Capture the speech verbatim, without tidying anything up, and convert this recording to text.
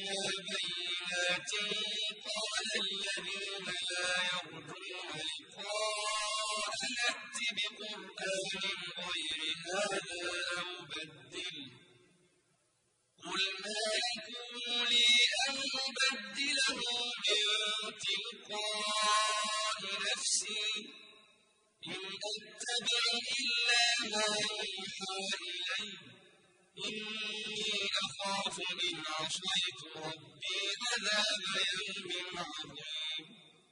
بينات قال الذين لا يرجون لقاء نأت بقرآن غير هذا أو بدله قل ما يكون لي أن أبدله من تلقاء نفسي إن أتبع إلا ما يوحى إلي إني أخاف إن عصيت ربي عذاب يوم عظيم